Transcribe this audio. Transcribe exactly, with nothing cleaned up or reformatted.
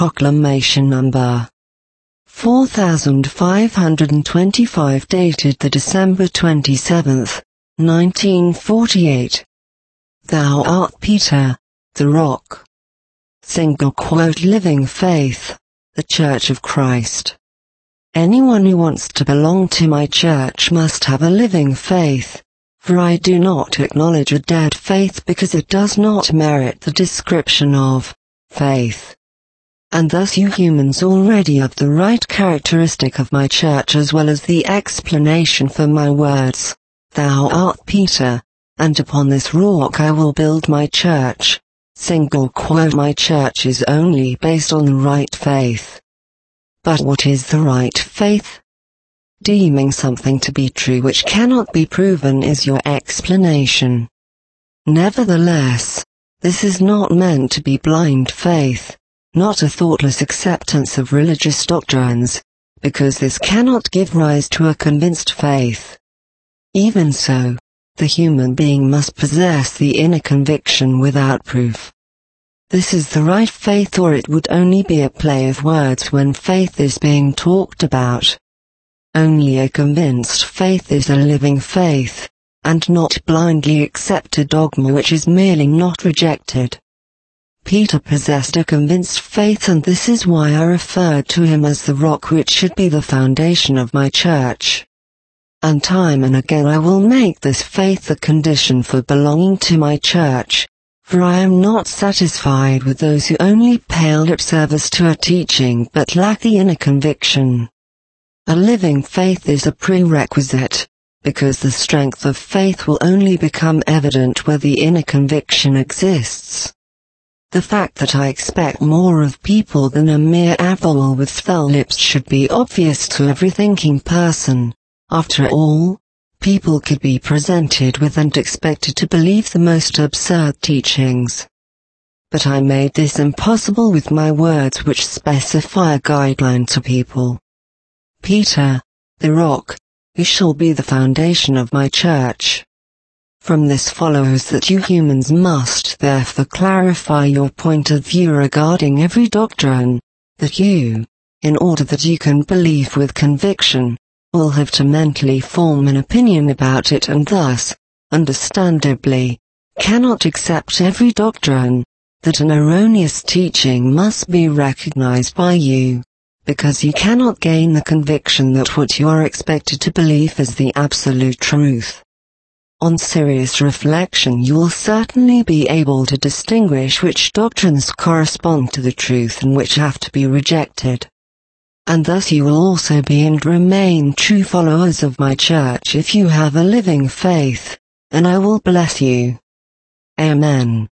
Proclamation Number four thousand five hundred twenty-five, dated the December twenty-seventh, nineteen forty-eight. Thou art Peter, the rock. Single quote Living Faith, the Church of Christ. Anyone who wants to belong to my church must have a living faith, for I do not acknowledge a dead faith because it does not merit the description of faith. And thus you humans already have the right characteristic of my church as well as the explanation for my words. Thou art Peter, and upon this rock I will build my church. Single quote My church is only based on the right faith. But what is the right faith? Deeming something to be true which cannot be proven is your explanation. Nevertheless, this is not meant to be blind faith, not a thoughtless acceptance of religious doctrines, because this cannot give rise to a convinced faith. Even so, the human being must possess the inner conviction without proof. This is the right faith, or it would only be a play of words when faith is being talked about. Only a convinced faith is a living faith, and not blindly accepted dogma which is merely not rejected. Peter possessed a convinced faith, and this is why I referred to him as the rock which should be the foundation of my church. And time and again I will make this faith the condition for belonging to my church, for I am not satisfied with those who only pay lip service to a teaching but lack the inner conviction. A living faith is a prerequisite, because the strength of faith will only become evident where the inner conviction exists. The fact that I expect more of people than a mere avowal with full lips should be obvious to every thinking person. After all, people could be presented with and expected to believe the most absurd teachings. But I made this impossible with my words which specify a guideline to people. Peter, the rock, who shall be the foundation of my church. From this follows that you humans must therefore clarify your point of view regarding every doctrine, that you, in order that you can believe with conviction, will have to mentally form an opinion about it, and thus, understandably, cannot accept every doctrine, that an erroneous teaching must be recognized by you, because you cannot gain the conviction that what you are expected to believe is the absolute truth. On serious reflection you will certainly be able to distinguish which doctrines correspond to the truth and which have to be rejected. And thus you will also be and remain true followers of my church if you have a living faith, and I will bless you. Amen.